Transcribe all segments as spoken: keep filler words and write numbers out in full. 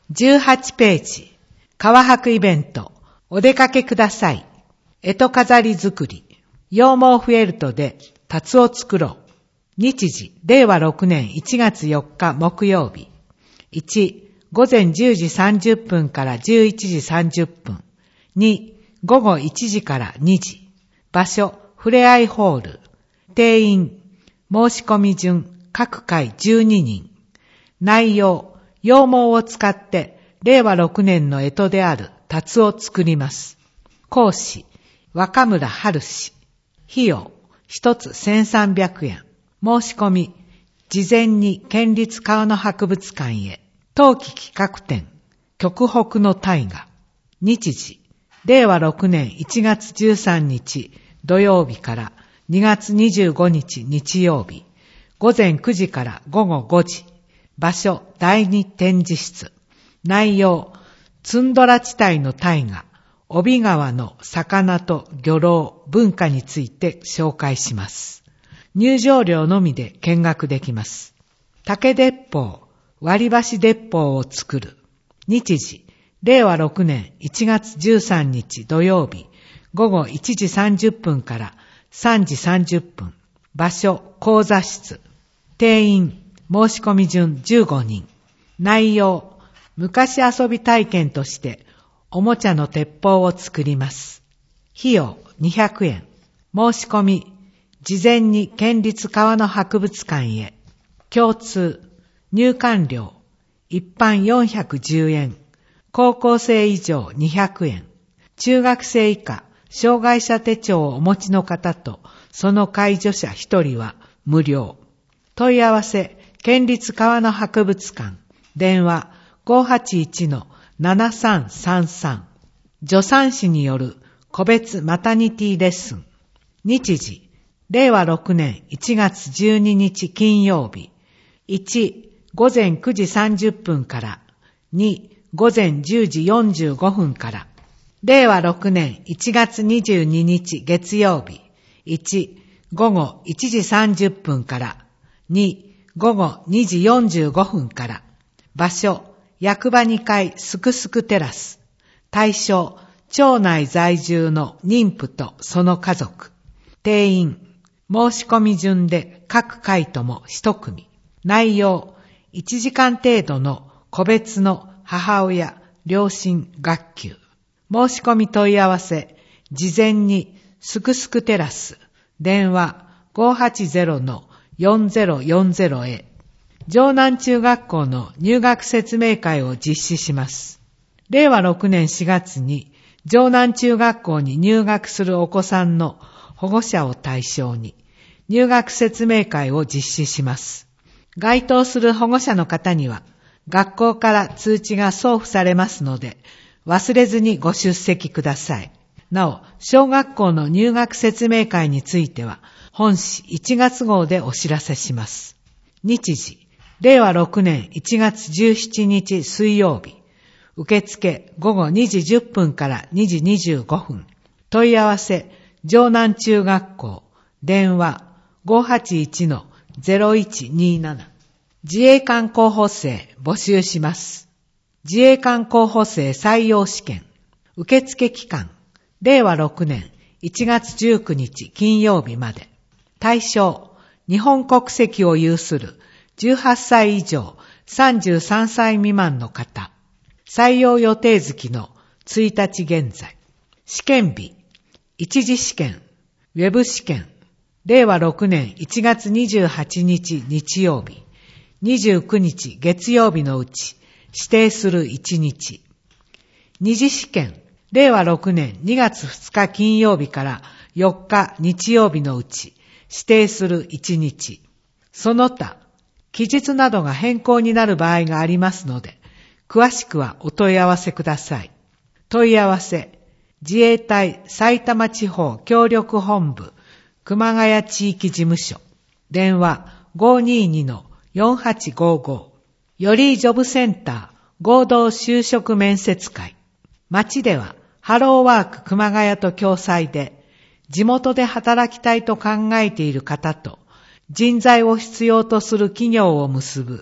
じゅうはちページ、川博イベント、お出かけください。干支飾り作り、羊毛フェルトでタツを作ろう。日時、れいわろくねんいちがつよっか木曜日。いち、午前じゅうじさんじゅっぷんからじゅういちじさんじゅっぷん。に、午後いちじからにじ。場所、ふれあいホール。定員、申し込み順、各回じゅうににん。内容、羊毛を使ってれいわろくねんの干支であるタツを作ります。講師、若村春氏。費用、一つせんさんびゃくえん。申し込み、事前に県立川の博物館へ。冬季企画展、極北の大河。日時、れいわろくねんいちがつじゅうさんにち土曜日からにがつにじゅうごにち日曜日。午前くじから午後ごじ。場所、だいに展示室。内容、ツンドラ地帯の大河、帯川の魚と漁労、文化について紹介します。入場料のみで見学できます。竹鉄砲、割り箸鉄砲を作る。日時、れいわろくねんいちがつじゅうさんにち土曜日、午後いちじさんじゅっぷんからさんじさんじゅっぷん。場所、講座室。定員、申し込み順じゅうごにん。内容、昔遊び体験としておもちゃの鉄砲を作ります。費用にひゃくえん。申し込み、事前に県立川の博物館へ。共通、入館料、一般よんひゃくじゅうえん。高校生以上にひゃくえん。中学生以下、障害者手帳をお持ちの方と、その介助者ひとりは無料。問い合わせ、県立川の博物館。電話 ごーはちいちのななさんさんさん。助産師による個別マタニティレッスン。日時、れいわろくねんいちがつじゅうににち金曜日。いち、午前くじさんじゅっぷんから。に、午前じゅうじよんじゅうごふんから。れいわろくねんいちがつにじゅうににち月曜日。いち、午後いちじさんじゅっぷんから。に、午後にじよんじゅうごふんから。場所、役場にかいすくすくテラス。対象、町内在住の妊婦とその家族。定員、申し込み順で各回とも一組。内容、いちじかん程度の個別の母親、両親学級。申し込み問い合わせ、事前にすくすくテラス。電話 ごーはちゼロのよんゼロよんゼロ へ。城南中学校の入学説明会を実施します。れいわろくねんしがつに城南中学校に入学するお子さんの保護者を対象に入学説明会を実施します。該当する保護者の方には学校から通知が送付されますので忘れずにご出席ください。なお、小学校の入学説明会については本誌いちがつ号でお知らせします。日時、れいわろくねんいちがつじゅうしちにち水曜日。受付ごごにじじゅっぷんからにじにじゅうごふん。問い合わせ、城南中学校。電話 ごーはちいちのゼロいちになな。自衛官候補生募集します。自衛官候補生採用試験。受付期間、れいわろくねんいちがつじゅうくにち金曜日まで。対象、日本国籍を有するじゅうはっさい以上さんじゅうさんさい未満の方。採用予定月のついたち現在。試験日、一次試験、ウェブ試験、れいわろくねんいちがつにじゅうはちにち日曜日、にじゅうくにち月曜日のうち指定するいちにち。二次試験、れいわろくねんにがつふつか金曜日からよっか日曜日のうち指定するいちにち。その他、期日などが変更になる場合がありますので、詳しくはお問い合わせください。問い合わせ、自衛隊埼玉地方協力本部熊谷地域事務所。電話 ごーにーにのよんはちごーごー。よりジョブセンター合同就職面接会。町ではハローワーク熊谷と共催で、地元で働きたいと考えている方と、人材を必要とする企業を結ぶ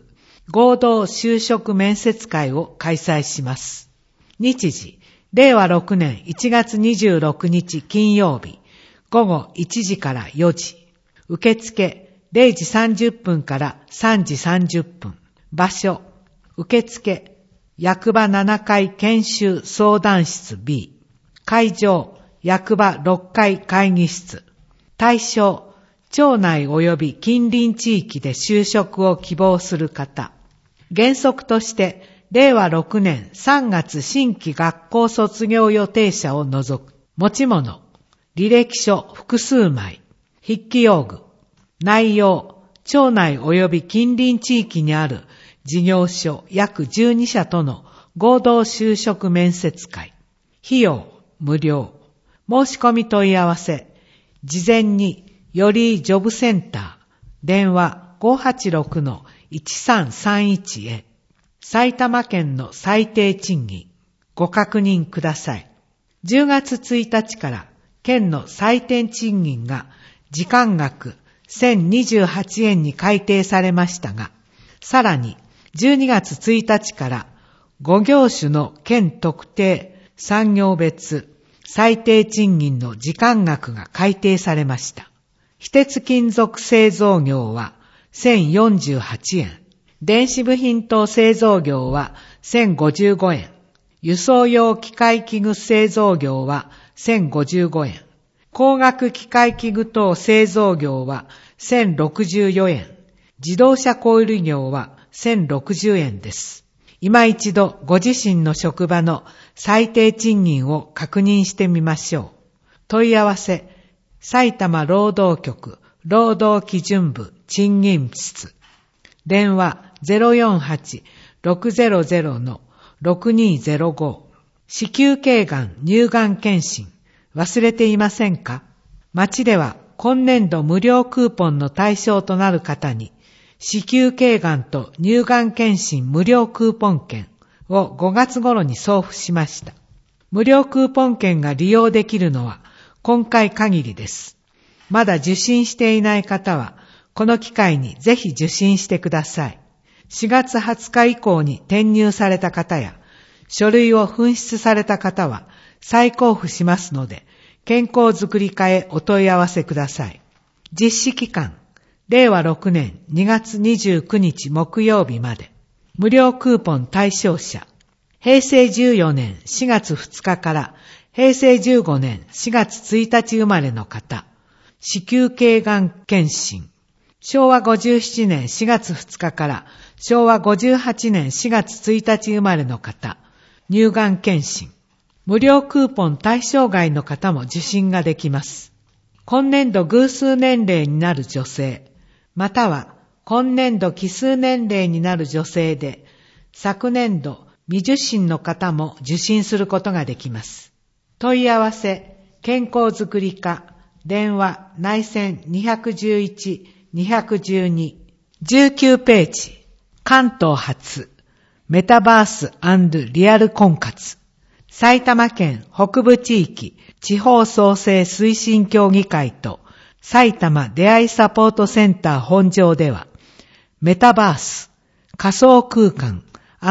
合同就職面接会を開催します。日時、れいわろくねんいちがつにじゅうろくにち金曜日、ごごいちじからよじ。受付、れいじさんじゅっぷんからさんじさんじゅっぷん。場所、受付、役場ななかい研修相談室 B。会場、役場ろっかい会議室。対象、町内及び近隣地域で就職を希望する方。原則として、れいわろくねんさんがつ新規学校卒業予定者を除く。持ち物、履歴書複数枚。筆記用具。内容、町内及び近隣地域にある事業所約じゅうにしゃとの合同就職面接会。費用、無料。申し込み問い合わせ。事前に、よりジョブセンター、電話 ごはちろくのいちさんさんいち へ。埼玉県の最低賃金、ご確認ください。じゅうがつついたちから県の最低賃金が時間額せんにじゅうはちえんに改定されましたが、さらにじゅうにがつついたちからごぎょうしゅの県特定産業別最低賃金の時間額が改定されました。非鉄金属製造業はせんよんじゅうはちえん。電子部品等製造業はせんごじゅうごえん。輸送用機械器具製造業はせんごじゅうごえん。光学機械器具等製造業はせんろくじゅうよえん。自動車コイル業はせんろくじゅうえんです。今一度ご自身の職場の最低賃金を確認してみましょう。問い合わせ、埼玉労働局労働基準部賃金室。電話 ゼロよんはち ろくゼロゼロ ろくにゼロご。子宮頸がん乳がん検診忘れていませんか？町では今年度無料クーポンの対象となる方に子宮頸がんと乳がん検診無料クーポン券をごがつ頃に送付しました。無料クーポン券が利用できるのは今回限りです。まだ受診していない方はこの機会にぜひ受診してください。しがつはつか以降に転入された方や、書類を紛失された方は再交付しますので、健康づくり課へお問い合わせください。実施期間、れいわろくねんにがつにじゅうくにち木曜日まで。無料クーポン対象者、へいせいじゅうよねんしがつふつかからへいせいじゅうごねんしがつついたち生まれの方、子宮頸がん検診。しょうわごじゅうななねんしがつふつかからしょうわごじゅうはちねんしがつついたち生まれの方、乳がん検診。無料クーポン対象外の方も受診ができます。今年度偶数年齢になる女性、または今年度奇数年齢になる女性で、昨年度未受診の方も受診することができます。問い合わせ、健康づくり課、電話、内線にいちいち にいちに。じゅうきゅうページ。関東初、メタバース&リアル婚活。埼玉県北部地域地方創生推進協議会と埼玉出会いサポートセンター本庄では、メタバース、仮想空間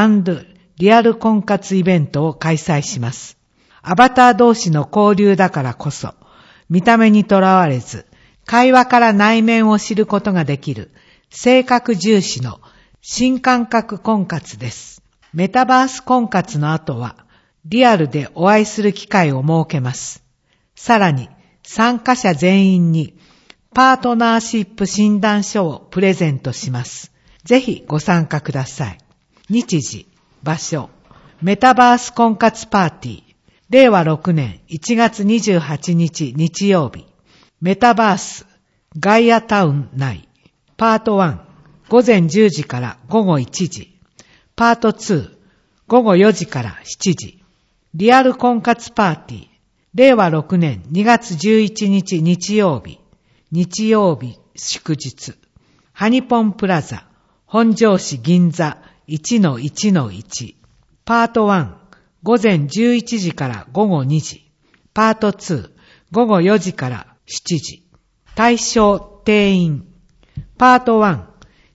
&リアル婚活イベントを開催します。アバター同士の交流だからこそ、見た目にとらわれず、会話から内面を知ることができる、性格重視の新感覚婚活です。メタバース婚活の後は、リアルでお会いする機会を設けます。さらに、参加者全員に、パートナーシップ診断書をプレゼントします。ぜひご参加ください。日時、場所、メタバース婚活パーティー、れいわろくねんいちがつにじゅうはちにち日曜日、メタバース、ガイアタウン内、パートいち、ごぜんじゅうじからごごいちじ、パートに、ごごよじからしちじ、リアル婚活パーティー、れいわろくねんにがつじゅういちにち日曜日、日曜日祝日、ハニポンプラザ、本庄市銀座 いちのいちのいち、パートいち、ごぜんじゅういちじからごごにじ、パートに、ごごよじからしちじ、対象定員、パートいち、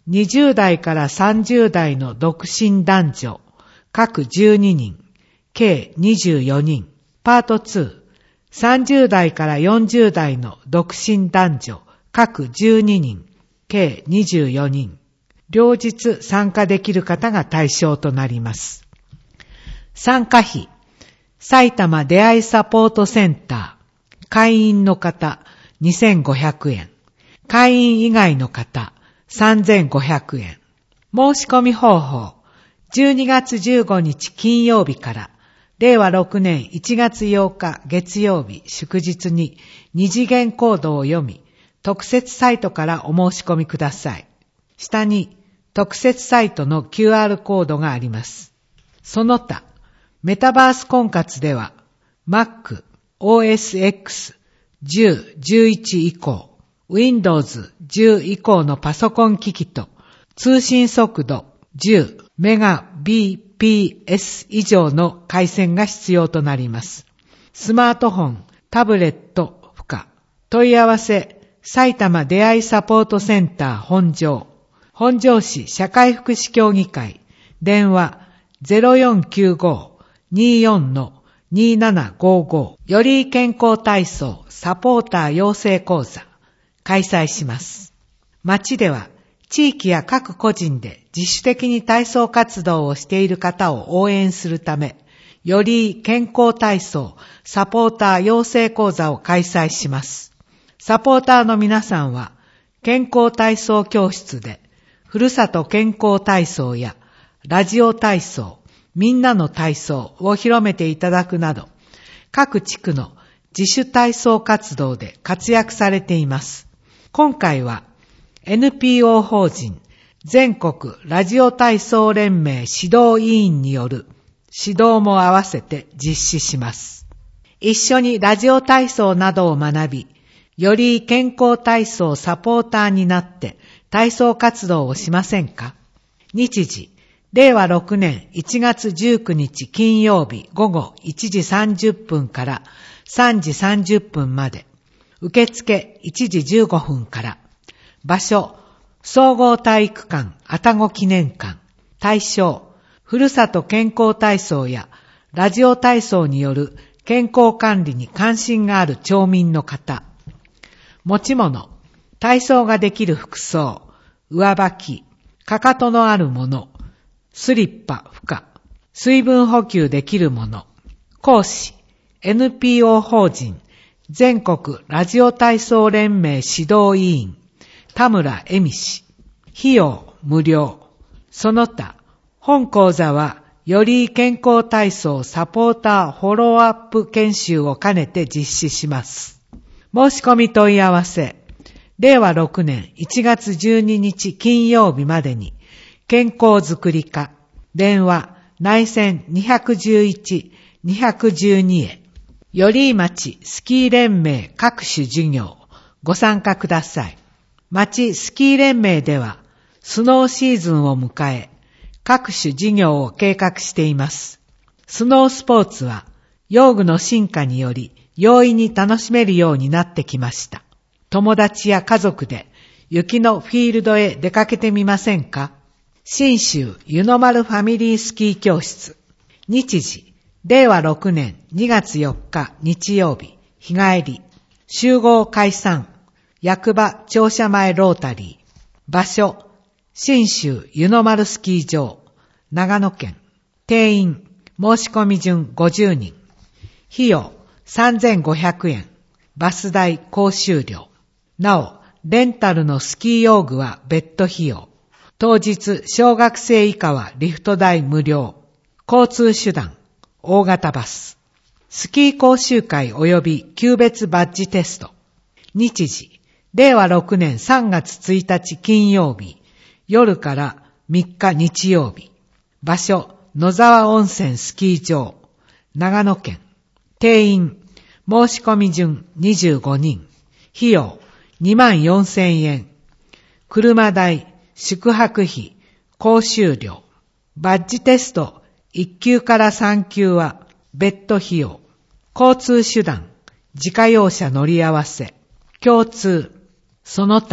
にじゅう代からさんじゅう代の独身男女、各じゅうににん、計にじゅうよにん。パートに、さんじゅう代からよんじゅう代の独身男女、各じゅうににん、計にじゅうよにん。両日参加できる方が対象となります。参加費、埼玉出会いサポートセンター、会員の方にせんごひゃくえん、会員以外の方さんぜんごひゃくえん。申し込み方法、じゅうにがつじゅうごにち金曜日かられいわろくねんいちがつようか月曜日祝日に二次元コードを読み、特設サイトからお申し込みください。下に特設サイトの キューアール コードがあります。その他、メタバース婚活では Mac、オーエスエックス、じゅう、じゅういち以降、Windows じゅう以降のパソコン機器と通信速度じゅうメガビーピーエス 以上の回線が必要となります。スマートフォン、タブレット不可。問い合わせ、埼玉出会いサポートセンター本庄。本庄市社会福祉協議会。電話 ゼロよんきゅうご にーよん にーななごご。より健康体操サポーター養成講座。開催します。町では地域や各個人で自主的に体操活動をしている方を応援するため、より健康体操サポーター養成講座を開催します。サポーターの皆さんは健康体操教室でふるさと健康体操やラジオ体操、みんなの体操を広めていただくなど、各地区の自主体操活動で活躍されています。今回は エヌピーオー 法人全国ラジオ体操連盟指導委員による指導も合わせて実施します。一緒にラジオ体操などを学び、より健康体操サポーターになって体操活動をしませんか？日時、れいわろくねんいちがつじゅうくにち金曜日午後いちじさんじゅっぷんからさんじさんじゅっぷんまで。受付いちじじゅうごふんから。場所、総合体育館愛宕記念館。対象、ふるさと健康体操やラジオ体操による健康管理に関心がある町民の方。持ち物、体操ができる服装、上履き、かかとのあるもの、スリッパ不可、水分補給できるもの。講師、エヌピーオー 法人全国ラジオ体操連盟指導委員田村恵美氏。費用無料。その他、本講座はより健康体操サポーターフォローアップ研修を兼ねて実施します。申し込み問い合わせ、れいわろくねんいちがつじゅうににち金曜日までに健康づくり課、電話内線にいちいち にいちにへ。より町スキー連盟各種授業ご参加ください。町スキー連盟ではスノーシーズンを迎え、各種授業を計画しています。スノースポーツは用具の進化により容易に楽しめるようになってきました。友達や家族で雪のフィールドへ出かけてみませんか？信州湯の丸ファミリースキー教室。日時、れいわろくねんにがつよっか日曜日、日帰り。集合解散。役場庁舎前ロータリー。場所、信州湯の丸スキー場。長野県。定員、申し込み順ごじゅうにん。費用、さんぜんごひゃくえん。バス代講習料。なお、レンタルのスキー用具は別途費用。当日、小学生以下はリフト代無料。交通手段、大型バス。スキー講習会及び級別バッジテスト。日時、れいわろくねんさんがつついたち金曜日、夜からみっか日曜日。場所、野沢温泉スキー場。長野県。定員、申し込み順にじゅうごにん。費用、にまんよんせんえん。車代、宿泊費、講習料。バッジテストいっきゅうからさんきゅうは別途費用。交通手段、自家用車乗り合わせ。共通、その他、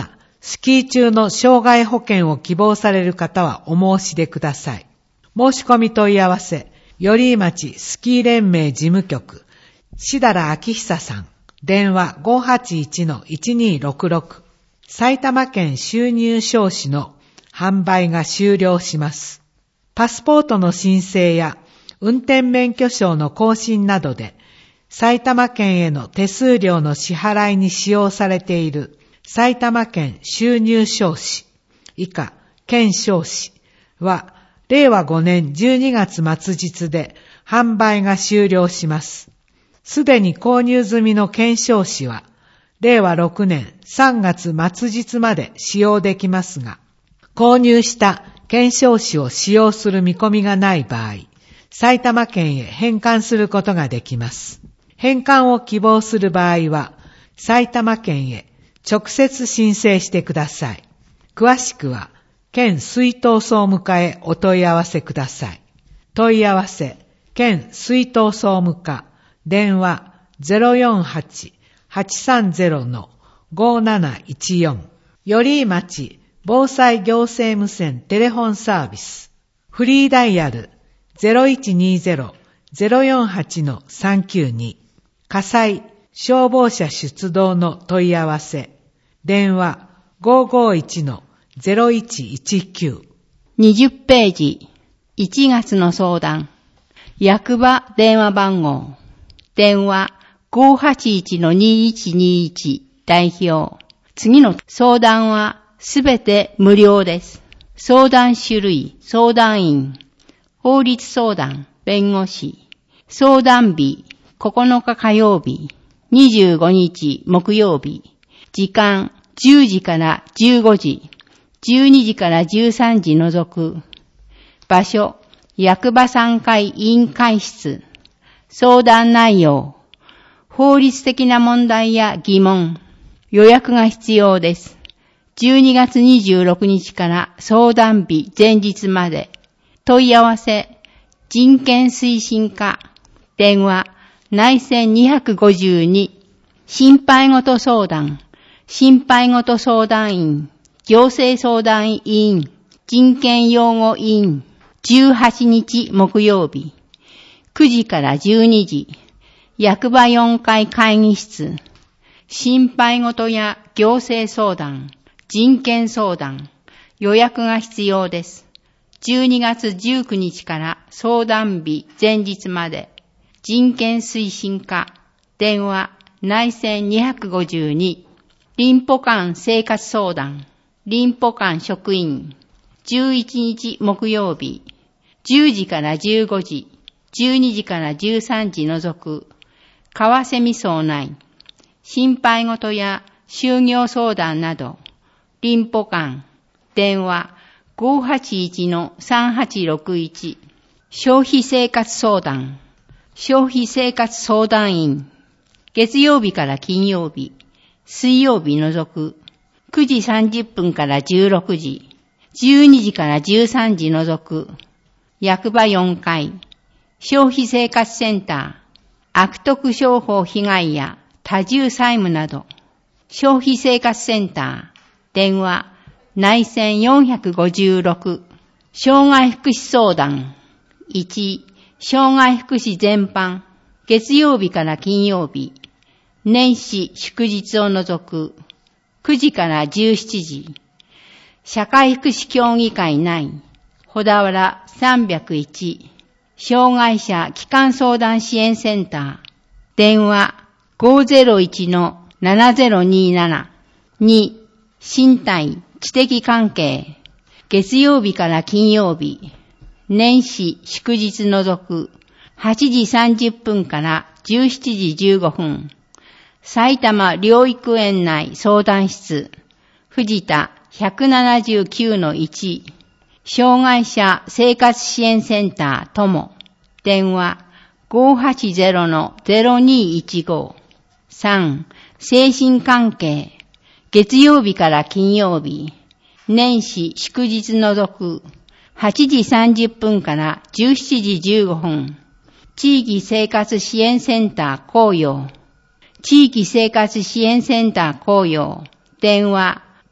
スキー中の障害保険を希望される方はお申し出ください。申し込み問い合わせ、寄居町スキー連盟事務局、しだらあきひささん、電話 ごーはちいちのいちにーろくろく。埼玉県収入証紙の販売が終了します。パスポートの申請や運転免許証の更新などで埼玉県への手数料の支払いに使用されている埼玉県収入証紙以下県証紙はれいわごねんじゅうにがつ末日で販売が終了します。すでに購入済みの県証紙はれいわろくねんさんがつ末日まで使用できますが、購入した県証紙を使用する見込みがない場合、埼玉県へ返還することができます。返還を希望する場合は、埼玉県へ直接申請してください。詳しくは、県出納総務課へお問い合わせください。問い合わせ、県出納総務課、電話 ゼロよんはち はちさんゼロ ごーなないちよん。寄居町防災行政無線テレフォンサービス。フリーダイヤル ゼロいちにゼロ ゼロよんはち さんきゅうに。火災、消防車出動の問い合わせ。電話 ごーごーいち ゼロいちいちきゅう。 にじゅっページ。いちがつの相談。役場電話番号。電話 ごーはちいち にいちにいち 代表。次の相談はすべて無料です。相談種類、相談員、法律相談、弁護士。相談日、ここのか火曜日、にじゅうごにち木曜日。時間、じゅうじからじゅうごじ、じゅうにじからじゅうさんじ除く。場所、役場さんかい委員会室。相談内容、法律的な問題や疑問。予約が必要です。じゅうにがつにじゅうろくにちから相談日前日まで。問い合わせ、人権推進課。電話、内線にごに。心配事相談。心配事相談員。行政相談委員。人権擁護委員。じゅうはちにち木曜日。くじからじゅうにじ。役場よんかい会議室。心配事や行政相談、人権相談、予約が必要です。じゅうにがつじゅうくにちから相談日前日まで。人権推進課、電話、内線にごに。林保官生活相談、林保官職員。じゅういちにち木曜日、じゅうじからじゅうごじ、じゅうにじからじゅうさんじ除く。川瀬味荘内。心配事や就業相談など、林保官、電話 ごーはちいち さんはちろくいち。消費生活相談、消費生活相談員。月曜日から金曜日、水曜日除く。くじさんじゅっぷんからじゅうろくじ、じゅうにじからじゅうさんじ除く。役場よんかい、消費生活センター、悪徳商法被害や多重債務など、消費生活センター、電話、内線よんごろく、障害福祉相談、いち、障害福祉全般、月曜日から金曜日、年始祝日を除く、くじからじゅうしちじ、社会福祉協議会内、小田原さんびゃくいち、障害者基幹相談支援センター、電話、ごーぜろいち ななぜろになな。に、身体、知的関係。月曜日から金曜日。年始、祝日除く。はちじさんじゅっぷんからじゅうしちじじゅうごふん。埼玉療育園内相談室。藤田 ひゃくななじゅうきゅうのいち。障害者生活支援センター友。電話、ごーはちゼロ ゼロにいちご。さん、精神関係。月曜日から金曜日。年始祝日除く。はちじさんじゅっぷんからじゅうしちじじゅうごふん。地域生活支援センター紅葉。地域生活支援センター紅葉。電話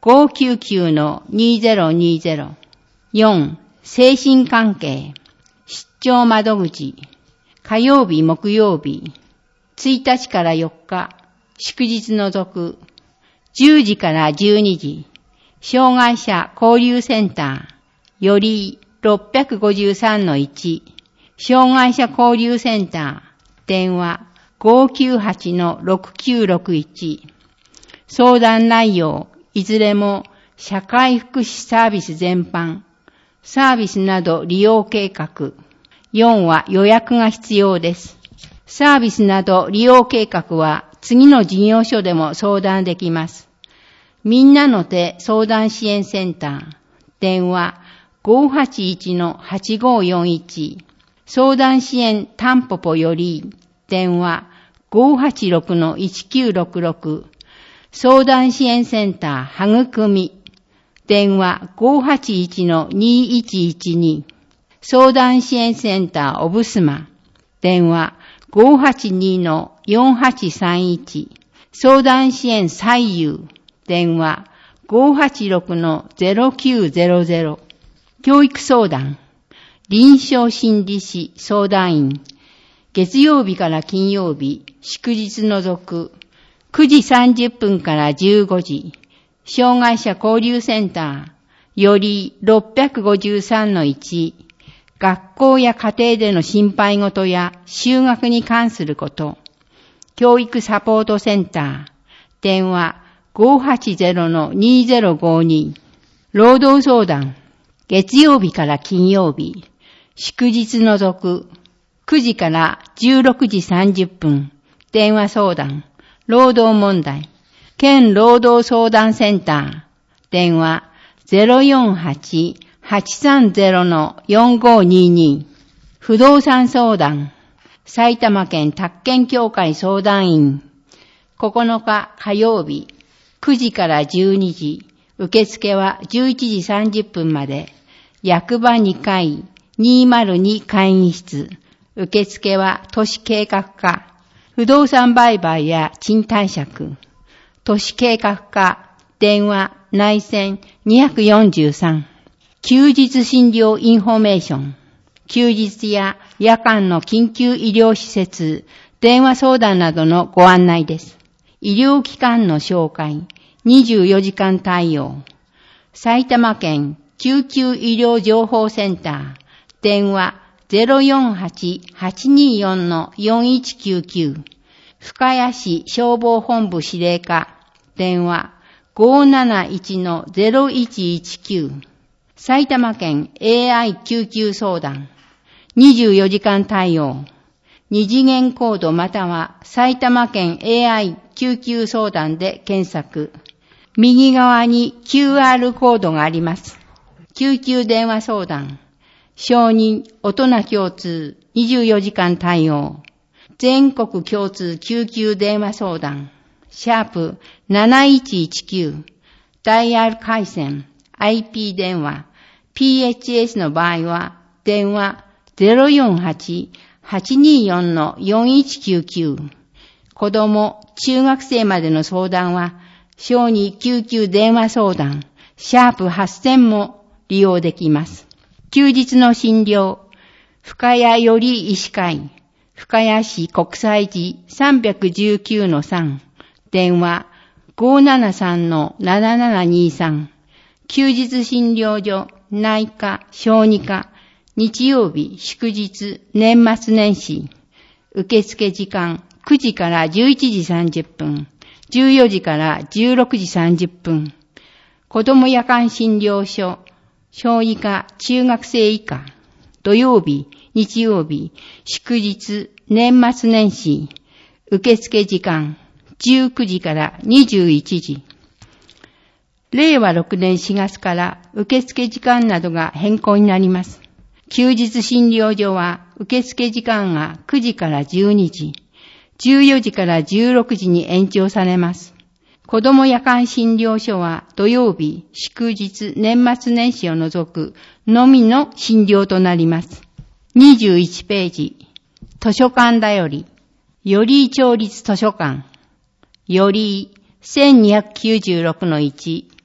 ごーきゅうきゅうのにーぜろにーぜろ。よん、精神関係。出張窓口。火曜日、木曜日。ついたちからよっか。祝日除く。じゅうじからじゅうにじ。障害者交流センター。より ろっぴゃくごじゅうさんのいち。障害者交流センター。電話 ごーきゅうはちのろくきゅうろくいち。相談内容、いずれも社会福祉サービス全般。サービスなど利用計画。よんは予約が必要です。サービスなど利用計画は次の事業所でも相談できます。みんなの手相談支援センター。電話 ごーはちいちのはちごーよんいち。相談支援タンポポより電話 ごーはちろくのいちきゅうろくろく。相談支援センターはぐくみ。電話 ごーはちいちのにーいちいちに。相談支援センターオブスマ。電話 ごーはちにのよんはちさんいち。相談支援左右。電話 ごーはちろくのぜろきゅうぜろぜろ。教育相談。臨床心理士相談員。月曜日から金曜日、祝日除く。くじさんじゅっぷんからじゅうごじ。障害者交流センター。よりろっぴゃくごじゅうさんのいち。学校や家庭での心配事や就学に関すること。教育サポートセンター。電話 ごーはちぜろのにーぜろごに。労働相談。月曜日から金曜日。祝日除く。くじからじゅうろくじさんじゅっぷん。電話相談。労働問題。県労働相談センター。電話 ぜろよんはちはちさんぜろのよんごーにーに。不動産相談。埼玉県宅建協会相談員。ここのか火曜日。くじからじゅうにじ。受付はじゅういちじさんじゅっぷんまで。役場にかいにーまるに会議室。受付は都市計画課。不動産売買や賃貸借。都市計画課。電話内線にひゃくよんじゅうさん。休日診療インフォメーション。休日や夜間の緊急医療施設、電話相談などのご案内です。医療機関の紹介。にじゅうよじかん対応。埼玉県救急医療情報センター。電話 ぜろよんはちはちにーよんのよんいちきゅうきゅう。深谷市消防本部司令課。電話 ごーなないちのぜろいちいちきゅう。埼玉県 エーアイ 救急相談。にじゅうよじかん対応。二次元コードまたは埼玉県 エーアイ 救急相談で検索。右側に キューアール コードがあります。救急電話相談。承認、大人共通、にじゅうよじかん対応。全国共通救急電話相談。シャープなないちいちきゅう。ダイヤル回線、アイピー 電話。ピーエイチエス の場合は、電話 ぜろよんはちはちにーよんのよんいちきゅうきゅう。子供、中学生までの相談は、小児救急電話相談、シャープはっせんも利用できます。休日の診療、深谷より医師会、深谷市国際寺さんいちきゅうのさん、電話 ごーななさんのななななにーさん、休日診療所、内科、小児科、日曜日、祝日、年末年始、受付時間くじからじゅういちじさんじゅっぷん、じゅうよじからじゅうろくじさんじゅっぷん、子ども夜間診療所、小児科、中学生以下、土曜日、日曜日、祝日、年末年始、受付時間じゅうくじからにじゅういちじ。れいわろくねんしがつから受付時間などが変更になります。休日診療所は受付時間がくじからじゅうにじ、じゅうよじからじゅうろくじに延長されます。子ども夜間診療所は土曜日、祝日、年末年始を除くのみの診療となります。にじゅういちページ、図書館だより、より町立図書館、よりせんにひゃくきゅうじゅうろくのいち、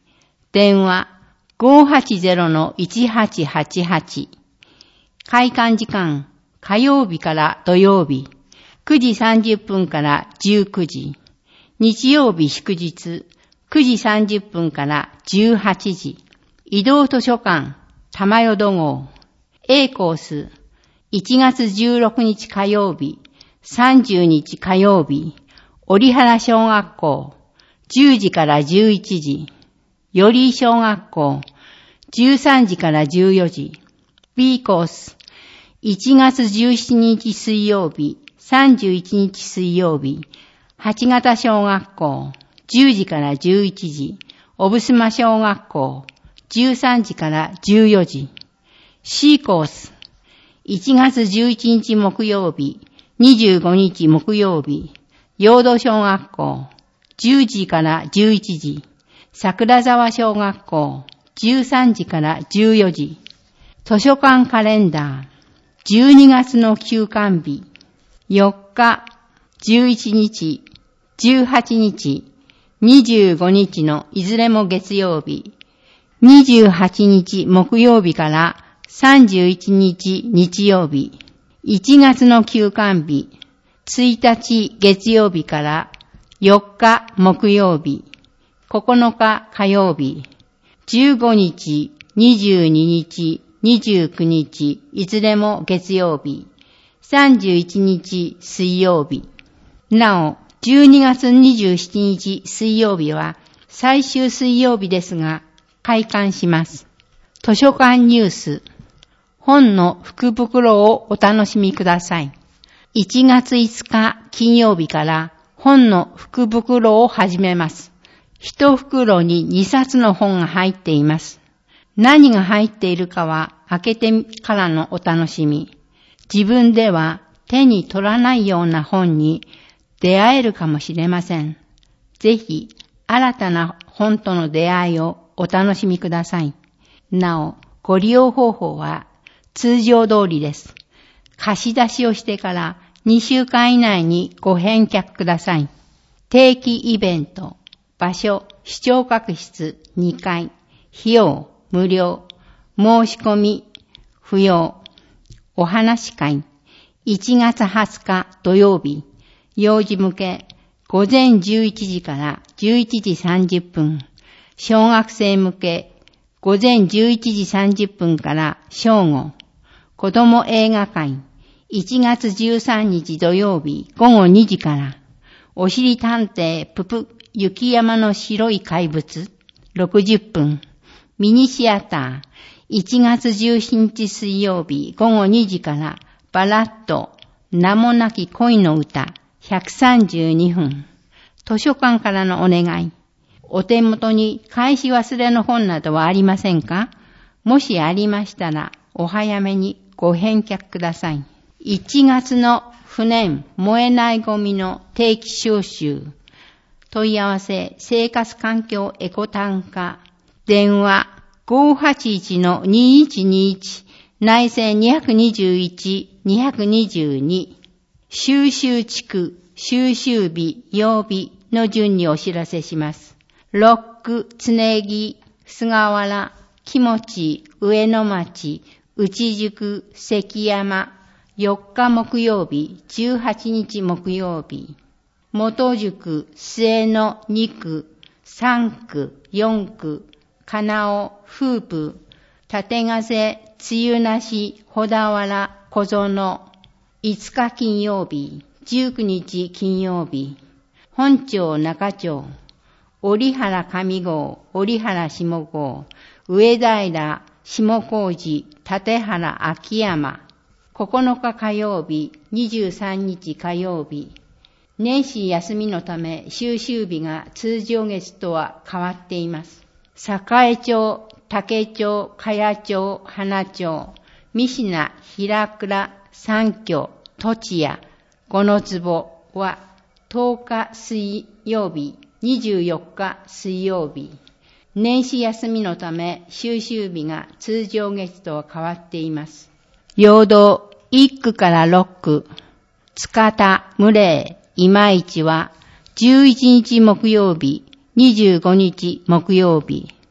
電話 ごーはちゼロのいちはちはちはち。開館時間、火曜日から土曜日、くじさんじゅっぷんからじゅうくじ。日曜日祝日、くじさんじゅっぷんからじゅうはちじ。移動図書館、玉淀号。A コース、いちがつじゅうろくにち火曜日、さんじゅうにち火曜日、折原小学校、じゅうじからじゅういちじ。より小学校、じゅうさんじからじゅうよじ。B コース、いちがつじゅうしちにち水曜日、さんじゅういちにち水曜日、八形小学校、じゅうじからじゅういちじ。小布島小学校、じゅうさんじからじゅうよじ。C コース、いちがつじゅういちにち木曜日、にじゅうごにち木曜日、陽土小学校、じゅうじからじゅういちじ。桜沢小学校、じゅうさんじからじゅうよじ。図書館カレンダー、じゅうにがつの休館日、よっか、じゅういちにち、じゅうはちにち、にじゅうごにちのいずれも月曜日、にじゅうはちにち木曜日からさんじゅういちにち日曜日、いちがつの休館日、ついたち月曜日からよっか木曜日、ここのか火曜日、じゅうごにち、にじゅうににち、にじゅうくにち、いずれも月曜日、さんじゅういちにち水曜日。なお、じゅうにがつにじゅうしちにち水曜日は最終水曜日ですが、開館します。図書館ニュース。本の福袋をお楽しみください。いちがついつか金曜日から本の福袋を始めます。一袋ににさつの本が入っています。何が入っているかは開けてからのお楽しみ。自分では手に取らないような本に出会えるかもしれません。ぜひ新たな本との出会いをお楽しみください。なお、ご利用方法は通常通りです。貸し出しをしてからにしゅうかん以内にご返却ください。定期イベント。場所、視聴覚室にかい、費用、無料、申し込み、不要、お話会、いちがつはつか土曜日、幼児向け、午前じゅういちじからじゅういちじさんじゅっぷん、小学生向け、午前じゅういちじさんじゅっぷんから正午、子供映画会、いちがつじゅうさんにち土曜日、午後にじから、おしり探偵ぷぷ雪山の白い怪物、ろくじゅっぷん。ミニシアター、いちがつじゅうしちにち水曜日、午後にじから、バラッと、名もなき恋の歌、ひゃくさんじゅうにふん。図書館からのお願い。お手元に返し忘れの本などはありませんか？もしありましたら、お早めにご返却ください。いちがつの不燃、燃えないゴミの定期収集。問い合わせ、生活環境エコ単価。電話、ごーはちいちのにいちにいち、内線ににいち、ににに。収集地区、収集日、曜日の順にお知らせします。ロック、つねぎ、菅原、木持、上野町、内宿、関山、よっか木曜日、じゅうはちにち木曜日。元宿、末野にく、さんく、よんく、金尾、風布、立風、梅雨なし、小田原、小園、いつか金曜日、じゅうくにち金曜日。本町中町、折原上郷、折原下郷、上平、下高寺、立原、秋山。ここのか火曜日、にじゅうさんにち火曜日。年始休みのため収集日が通常月とは変わっています。栄町、竹町、茅町、花町、三品、平倉、三居、栃屋、五の坪はとおか水曜日、にじゅうよっか水曜日。年始休みのため収集日が通常月とは変わっています。陽道いっくからろっく、塚田、無礼、今市はじゅういちにち木曜日、にじゅうごにち木曜日。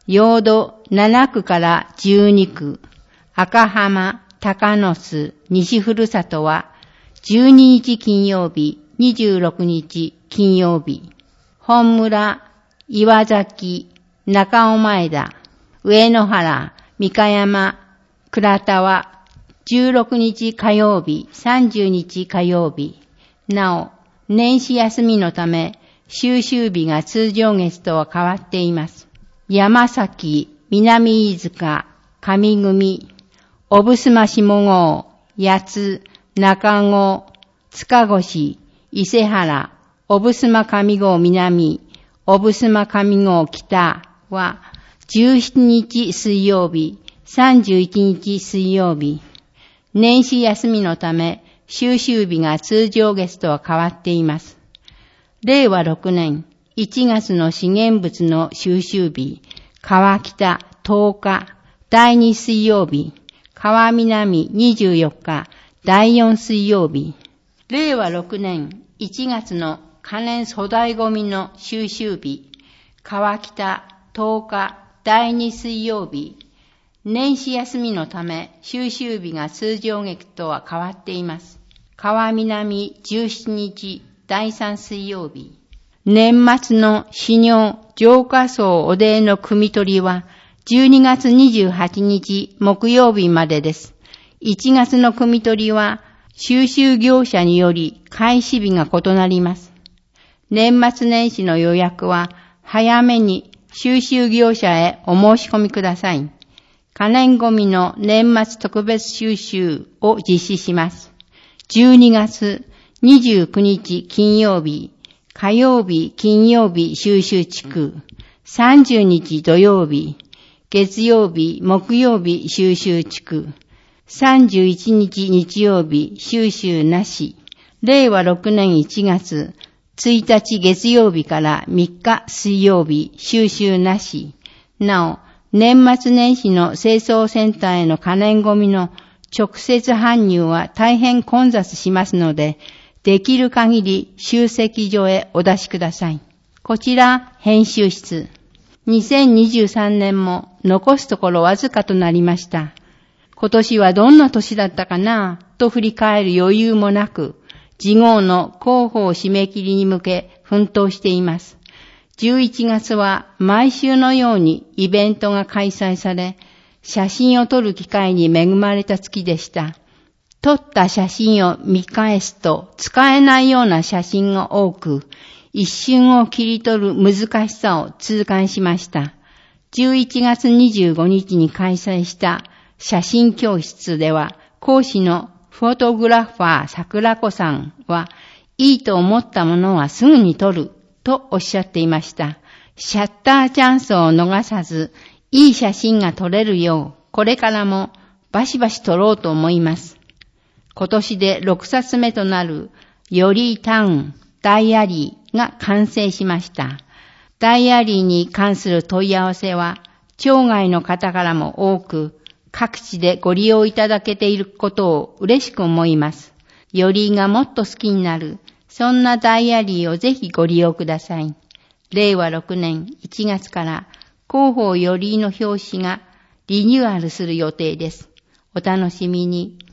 陽土ななくからじゅうにく、赤浜、高野須、西ふるさとは、じゅうににち金曜日、にじゅうろくにち金曜日、本村、岩崎、中尾前田、上野原、三河山、倉田は、じゅうろくにち火曜日、さんじゅうにち火曜日、なお、年始休みのため、収集日が通常月とは変わっています。山崎、南飯塚、上組、小布島下郷、八津、中郷、塚越、伊勢原、小布島上郷南、小布島上郷北は、じゅうしちにち水曜日、さんじゅういちにち水曜日、年始休みのため、収集日が通常月とは変わっています。れいわろくねんいちがつの資源物の収集日、川北とおか、だいに水曜日、川南にじゅうよっか、だいよん水曜日、れいわろくねんいちがつの可燃粗大ゴミの収集日、川北とおか、だいに水曜日、年始休みのため収集日が通常月とは変わっています。川南じゅうしちにち、だいさん水曜日。年末の始尿浄化層おでの汲み取りはじゅうにがつにじゅうはちにち木曜日までです。いちがつの汲み取りは収集業者により開始日が異なります。年末年始の予約は早めに収集業者へお申し込みください。可燃ゴミの年末特別収集を実施します。じゅうにがつにじゅうくにち金曜日、火曜日、金曜日収集地区、さんじゅうにち土曜日、月曜日、木曜日収集地区、さんじゅういちにち日曜日収集なし、れいわろくねんいちがつついたち月曜日からみっか水曜日収集なし、なお、年末年始の清掃センターへの可燃ゴミの直接搬入は大変混雑しますので、できる限り集積所へお出しください。こちら編集室。にせんにじゅうさんねんも残すところわずかとなりました。今年はどんな年だったかなと振り返る余裕もなく、次号の広報締め切りに向け奮闘しています。じゅういちがつは毎週のようにイベントが開催され、写真を撮る機会に恵まれた月でした。撮った写真を見返すと使えないような写真が多く、一瞬を切り取る難しさを痛感しました。じゅういちがつにじゅうごにちに開催した写真教室では、講師のフォトグラファー桜子さんは、いいと思ったものはすぐに撮るとおっしゃっていました。シャッターチャンスを逃さず、いい写真が撮れるよう、これからもバシバシ撮ろうと思います。今年でろくさつめとなるよりタウンダイアリーが完成しました。ダイアリーに関する問い合わせは町外の方からも多く、各地でご利用いただけていることを嬉しく思います。よりがもっと好きになる、そんなダイアリーをぜひご利用ください。れいわろくねんいちがつから広報よりの表紙がリニューアルする予定です。お楽しみに。